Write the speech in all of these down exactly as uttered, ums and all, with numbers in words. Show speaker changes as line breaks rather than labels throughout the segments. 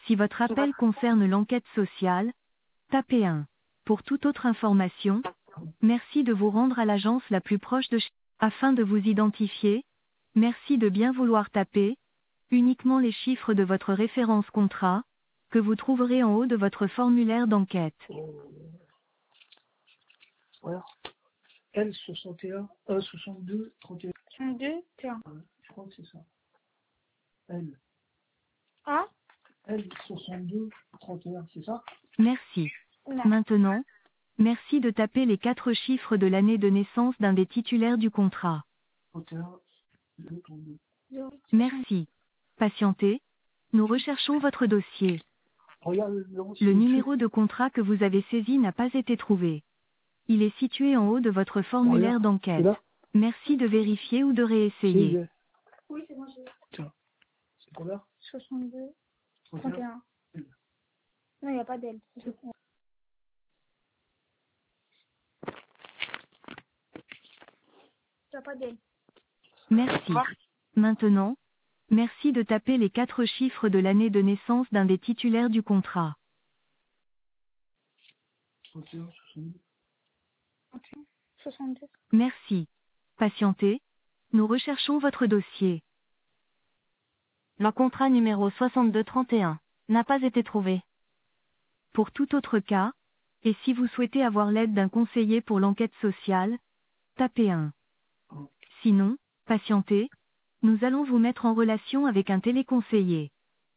Si votre appel concerne l'enquête sociale, tapez un. Pour toute autre information, merci de vous rendre à l'agence la plus proche de chez afin de vous identifier. Merci de bien vouloir taper uniquement les chiffres de votre référence contrat, que vous trouverez en haut de votre formulaire d'enquête.
Voilà. L soixante et un, euh, soixante-deux, trente et un.
soixante-deux, tiens.
Ouais, je crois que c'est ça. L.
Ah
L soixante-deux, trente et un, c'est ça?
Merci.
Non.
Maintenant, merci de taper les quatre chiffres de l'année de naissance d'un des titulaires du contrat.
trente et un, deux, trente-deux.
Merci. Patientez. Nous recherchons votre dossier.
Regarde le numéro.
Le numéro de contrat que vous avez saisi n'a pas été trouvé. Il est situé en haut de votre formulaire
Regarde,
d'enquête.
c'est là.
Merci de vérifier ou de réessayer.
Oui, c'est bon, j'ai
Tiens, c'est combien?
soixante-deux,
trente
trente
et
et
un.
un. Non, il n'y a pas d'elle. Il n'y a pas d'elle.
Merci. Maintenant, merci de taper les quatre chiffres de l'année de naissance d'un des titulaires du contrat.
trente et un, soixante-deux.
trente et un, soixante-deux.
Merci. Patientez. Nous recherchons votre dossier. Le contrat numéro soixante-deux trente et un n'a pas été trouvé. Pour tout autre cas, et si vous souhaitez avoir l'aide d'un conseiller pour l'enquête sociale, tapez un. Sinon, patientez. Nous allons vous mettre en relation avec un téléconseiller.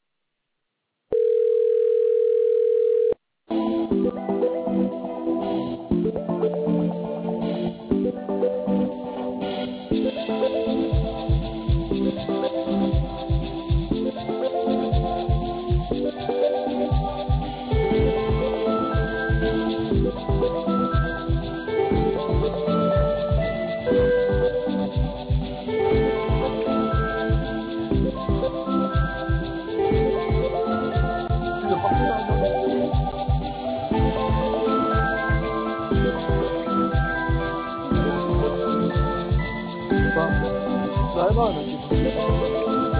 Bah, bah, là, j'ai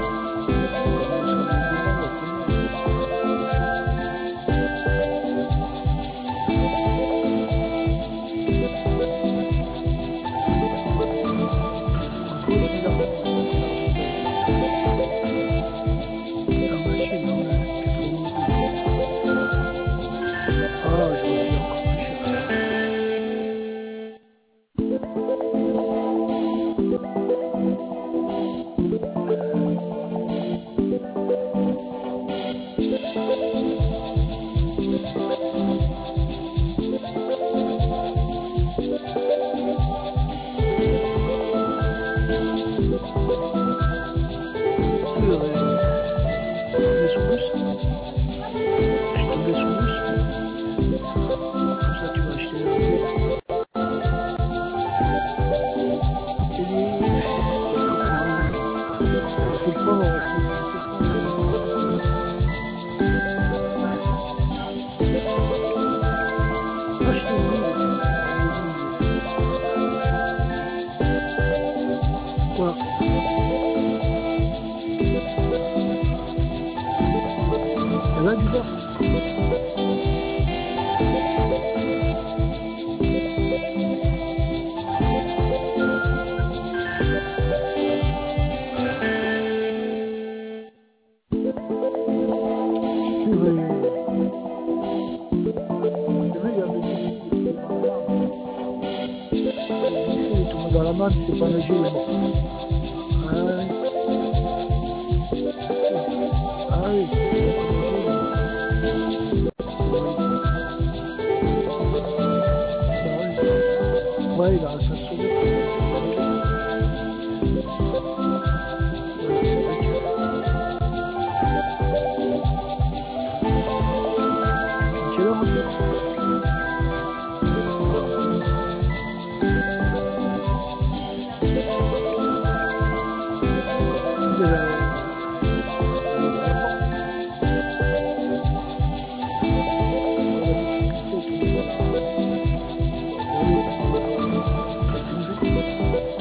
Là, du bord. Dans la main, c'est pas nager. Ouais. Ah oui. Ouais, il a ça sauvé. Quelle heure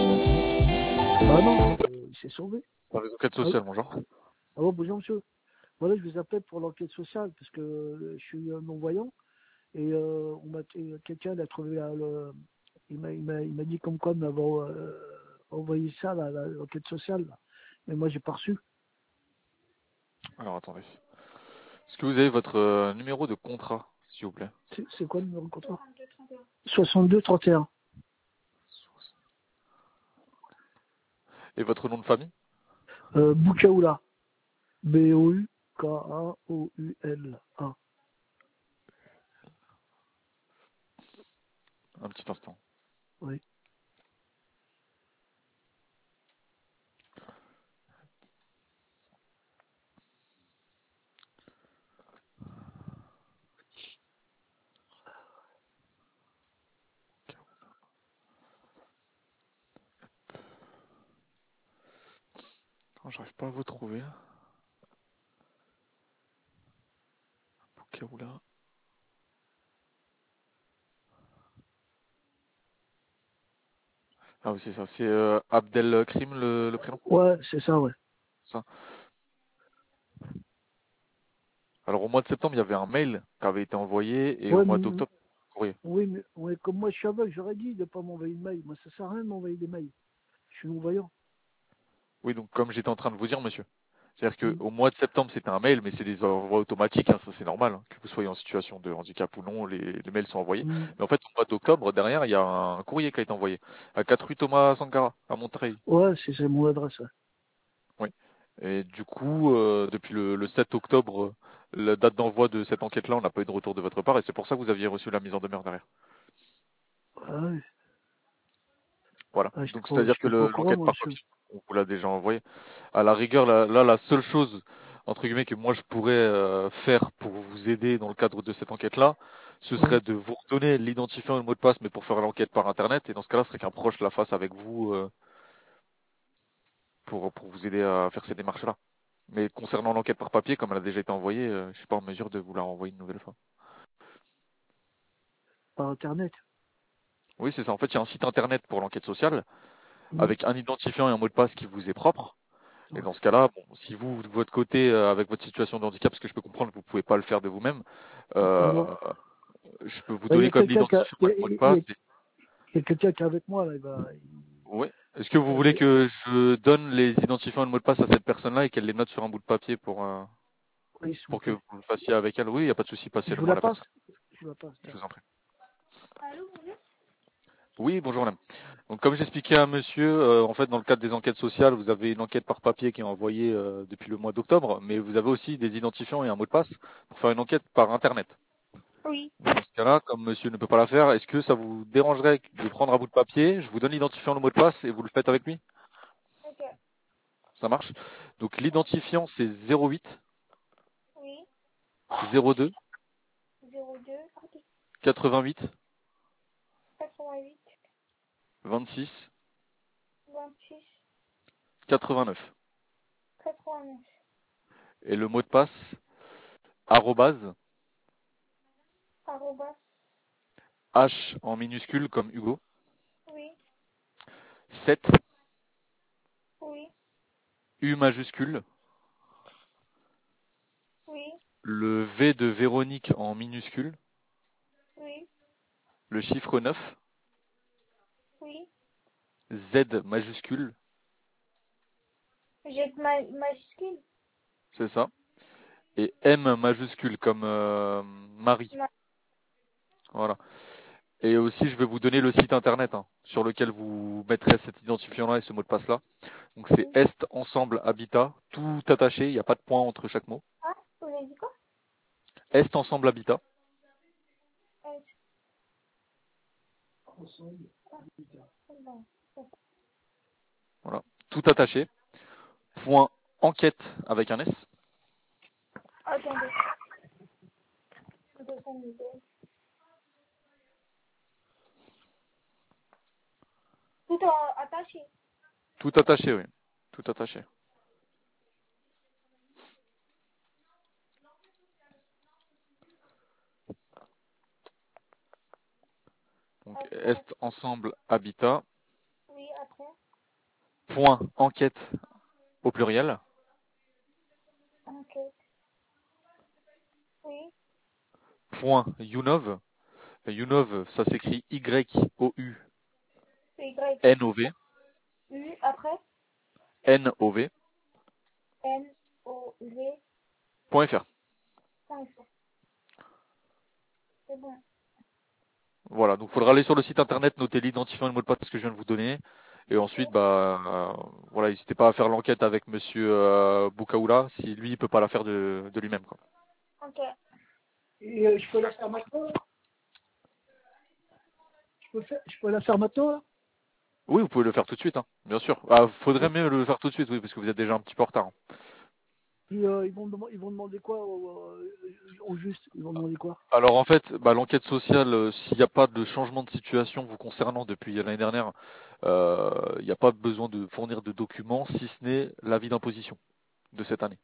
Bah non, euh, il s'est sauvé.
Dans les enquêtes sociales, bonjour.
Ah bon, bonjour monsieur. Voilà, je vous appelle pour l'enquête sociale parce que euh, je suis euh, non-voyant et euh, on m'a et quelqu'un a trouvé la- le, il m'a il m'a il m'a dit comme quoi m'avoir euh, envoyé ça là, la- l'enquête sociale là. Mais moi j'ai pas reçu.
Alors attendez. Est-ce que vous avez votre euh, numéro de contrat, s'il vous plaît?
C'est c'est quoi le numéro de contrat? soixante-deux trente et un.
Et votre nom de famille?
Euh, Boukaoula. B O U K A O U L A.
Un petit instant.
Oui.
Oh, j'arrive pas à vous trouver. Boukaoula. Ah oui, c'est ça. C'est euh, Abdelkrim le, le prénom?
Ouais, c'est ça, ouais.
Ça. Alors au mois de septembre, il y avait un mail qui avait été envoyé et au
Ouais,
mois
mais,
d'octobre, courrier.
oui, mais ouais, comme moi je suis aveugle, j'aurais dit de ne pas m'envoyer de mail. Moi, ça sert à rien de m'envoyer des mails. Je suis non-voyant.
Oui, donc comme j'étais en train de vous dire, monsieur. C'est-à-dire
Mm.
qu'au mois de septembre, c'était un mail, mais c'est des envois automatiques, hein, ça c'est normal, hein, que vous soyez en situation de handicap ou non, les, les mails sont envoyés.
Mm.
Mais en fait, au mois d'octobre, derrière, il y a un courrier qui a été envoyé à quatre rue Thomas Sankara, à Monterrey.
Ouais, c'est c'est mon adresse. Ouais.
Oui. Et du coup, euh, depuis le, le sept octobre, euh, la date d'envoi de cette enquête-là, on n'a pas eu de retour de votre part, et c'est pour ça que vous aviez reçu la mise en demeure derrière.
Ah, ouais.
Voilà.
Ah, j'étais
Donc
pas,
c'est-à-dire que
j'étais pas au
le-
courant,
l'enquête
moi,
par
monsieur.
papier, on vous l'a déjà envoyé. À la rigueur, là, là, la seule chose, entre guillemets, que moi je pourrais euh, faire pour vous aider dans le cadre de cette enquête-là, ce
Ouais.
serait de vous redonner l'identifiant et le mot de passe, mais pour faire l'enquête par Internet. Et dans ce cas-là, ce serait qu'un proche la fasse avec vous euh, pour, pour vous aider à faire ces démarches-là. Mais concernant l'enquête par papier, comme elle a déjà été envoyée, euh, je suis pas en mesure de vous la renvoyer une nouvelle fois.
Par Internet.
Oui, c'est ça. En fait, il y a un site Internet pour l'enquête sociale,
Mm.
avec un identifiant et un mot de passe qui vous est propre. Et
Ouais.
dans ce cas-là, bon, si vous, de votre côté, euh, avec votre situation de handicap, parce que je peux comprendre que vous pouvez pas le faire de vous-même,
Non.
euh, je peux vous
Bah, il y
donner
a
comme
quelqu'un qui, a-
l'identifiant
il y
et
a,
le mot de
il y a-
passe. Et...
il y a quelqu'un qui est avec moi, là. Il va, il-
Ouais. Est-ce que vous voulez
euh,
que je donne les identifiants et le mot de passe à cette personne-là et qu'elle les note sur un bout de papier pour, euh,
oui, s'il vous
pour que
plaît.
vous le fassiez avec elle? Oui, il n'y a pas de souci,
Je vous
passez-le-moi à
la
la
passe.
personne.
Je vous la passe.
Je
Tiens.
vous en prie.
Allô, bonjour.
Oui, bonjour madame. Donc comme j'expliquais à monsieur, euh, en fait dans le cadre des enquêtes sociales, vous avez une enquête par papier qui est envoyée euh, depuis le mois d'octobre, mais vous avez aussi des identifiants et un mot de passe pour faire une enquête par internet.
Oui.
Dans ce cas-là, comme monsieur ne peut pas la faire, est-ce que ça vous dérangerait de prendre un bout de papier? Je vous donne l'identifiant, le mot de passe et vous le faites avec lui?
Ok.
Ça marche? Donc l'identifiant c'est zéro huit
Oui.
zéro deux
zéro deux, ok.
quatre-vingt-huit
quatre-vingt-huit,
vingt-six
vingt-six,
quatre-vingt-neuf.
quatre-vingt-neuf.
Et le mot de passe arrobase
Arrobas.
H en minuscule comme Hugo
Oui.
sept
Oui.
U majuscule
Oui.
le V de Véronique en minuscule
Oui.
le chiffre neuf
Oui.
Z majuscule,
J'ai ma majuscule.
c'est ça, et M majuscule comme euh, Marie.
Ma...
Voilà. Et aussi, je vais vous donner le site internet hein, sur lequel vous mettrez cet identifiant-là et ce mot de passe-là. Donc c'est
Oui.
Est Ensemble Habitat, tout attaché, il n'y a pas de point entre chaque mot.
Ah, vous avez dit quoi?
Est Ensemble Habitat,
Euh,
Ensemble.
non.
voilà, tout attaché. Point enquête avec un S.
Attendez. Attendez. Tout en attaché.
Tout attaché, oui. Tout attaché. Donc
Après.
Est Ensemble Habitat.
Oui, après.
Point enquête au pluriel.
Ok. Oui.
point Younov. Younov, ça s'écrit Y O U
C'est Y.
N O V.
U après.
N O V.
N O V.
Point F R.
Point F R. C'est bon.
Voilà, donc il faudra aller sur le site internet, noter l'identifiant et le mot de passe que je viens de vous donner. Et ensuite, bah, euh, voilà, n'hésitez pas à faire l'enquête avec Monsieur euh, Boukaoula, si lui, il peut pas la faire de, de lui-même, quoi.
Ok.
Et euh, je peux la faire maintenant là je peux, faire, je peux la faire maintenant là
Oui, vous pouvez le faire tout de suite, hein, bien sûr. Ah, faudrait mieux le faire tout de suite, oui, parce que vous êtes déjà un petit peu en retard, hein.
Et, euh, ils, vont demander, ils vont demander quoi au, euh, au juste Ils vont demander quoi
Alors en fait, bah, l'enquête sociale, euh, s'il n'y a pas de changement de situation vous concernant depuis l'année dernière, euh, il n'y a pas besoin de fournir de documents, si ce n'est l'avis d'imposition de cette année,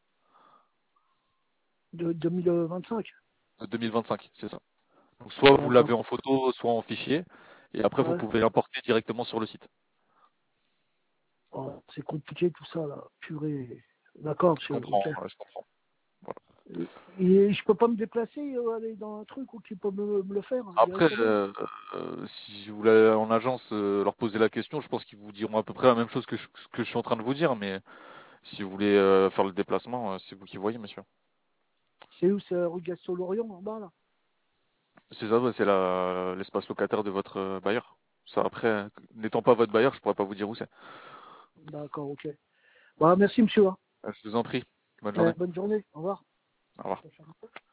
De deux mille vingt-cinq.
de deux mille vingt-cinq, c'est ça. Donc soit vous
D'accord.
l'avez en photo, soit en fichier, et après vous
Ouais.
pouvez l'importer directement sur le site.
Oh, c'est compliqué tout ça là. Purée. D'accord,
Je
c'est
comprends,
ok.
ouais, je comprends. Voilà.
Et, et je peux pas me déplacer, euh, aller dans un truc où tu peux me, me le faire hein,
Après,
directement.
euh, euh, si vous voulez en agence euh, leur poser la question, je pense qu'ils vous diront à peu près la même chose que je, que je suis en train de vous dire, mais si vous voulez euh, faire le déplacement, euh, c'est vous qui voyez, monsieur.
C'est où? C'est rue Gaston-Lorient en bas là.
C'est ça, ouais, c'est la l'espace locataire de votre euh, bailleur. Ça, après, n'étant pas votre bailleur, je pourrais pas vous dire où c'est.
D'accord, ok. Bah merci monsieur. Hein.
Euh, Je vous en prie. Bonne
Euh,
journée.
bonne journée. Au revoir.
Au revoir.